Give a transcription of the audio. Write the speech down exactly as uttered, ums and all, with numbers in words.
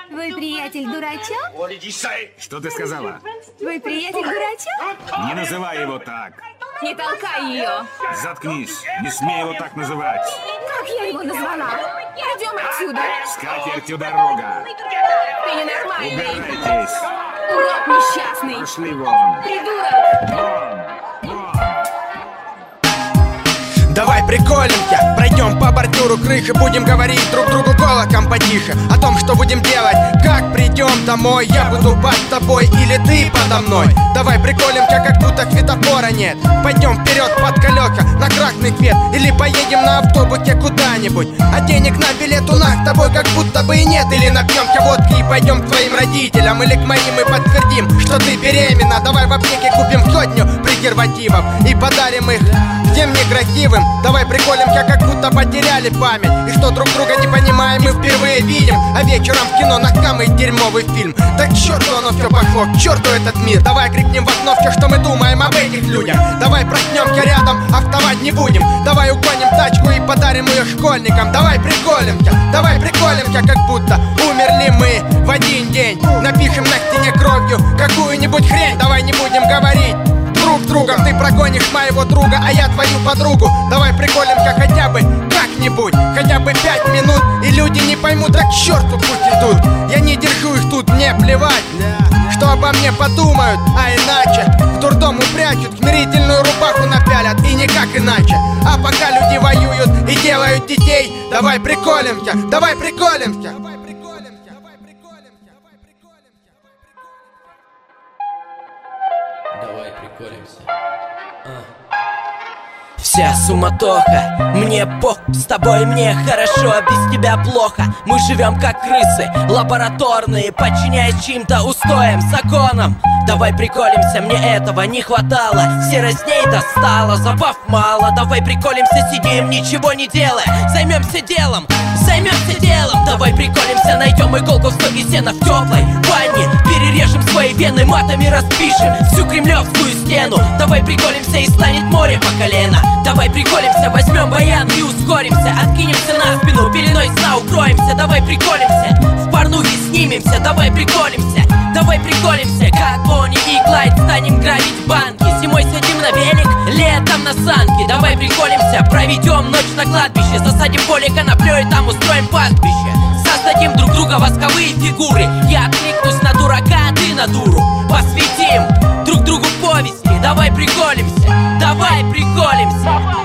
Твой приятель дурачок? Что ты сказала? Твой приятель дурачок? Не называй его так. Не толкай ее. Заткнись. Не смей его так называть. Как я его назвала? Идем отсюда. С катертью дорога. Ты ненормальный. Убирайтесь. Урод несчастный. Пошли вон. Придурок. Вон. Вон. Давай приколемся, пройдем по бордюру крых и будем говорить друг другу голосом потише о том, что будем делать, как придем домой. Я буду под тобой или ты подо мной. Давай приколемся, как будто светофора нет. Пойдем вперед под колеса на красный свет, или поедем на автобусе куда-нибудь. А денег на билет у нас с тобой как будто бы и нет. Или напьемся водки и пойдем к твоим родителям, или к моим и подтвердим, что ты беременна. Давай в аптеке купим сотню презервативов и подарим их всем некрасивым. Давай приколемся, как будто потеряли память, и что друг друга не понимаем, мы впервые видим. А вечером в кино на самый дерьмовый фильм. Так к черту оно все пошло, к черту этот мир. Давай крикнем в окно все, что мы думаем об этих людях. Давай проснемся рядом, а вставать не будем. Давай угоним тачку и подарим ее школьникам. Давай приколемся, давай приколемся, как будто умерли мы в один день. Напишем на стене кровью какую-нибудь хрень. Давай не будем говорить друг с другом. Ты прогонишь моего друга, а я твою подругу. Давай приколемся хотя бы как-нибудь, хотя бы пять минут, и люди не поймут, да к черту пусть идут. Я не держу их тут, мне плевать, что обо мне подумают, а иначе в дурдом упрячут, смирительную рубаху напялят, и никак иначе. А пока люди воюют и делают детей, давай приколемся, давай приколемся. Давай приколемся. А. Вся суматоха, мне пох, с тобой мне хорошо, а без тебя плохо. Мы живем как крысы, лабораторные, подчиняясь чьим-то устоям, законам. Давай приколемся, мне этого не хватало. Серость дней достала, забав мало. Давай приколемся, сидим, ничего не делая. Займемся делом, займемся делом. Давай приколемся, найдем иголку в стоге сена в теплой ванне. Перережем свои вены, матами распишем всю кремлевскую стену. Давай приколемся, и станет море по колено. Давай приколемся, возьмем баян и ускоримся. Откинемся на спину, пеленой сна укроемся. Давай приколемся, в порнухе снимемся. Давай приколемся, давай приколемся, как Бонни и Клайд станем грабить банки. Зимой сядем на велик, летом на санки. Давай приколемся, проведем ночь на кладбище. Засадим поле коноплей, там устроим пастбище. Создадим друг друга восковые фигуры. Я откликнусь на дурака, а ты на дуру. Посвятим друг другу повести. Давай приколемся, давай приколемся.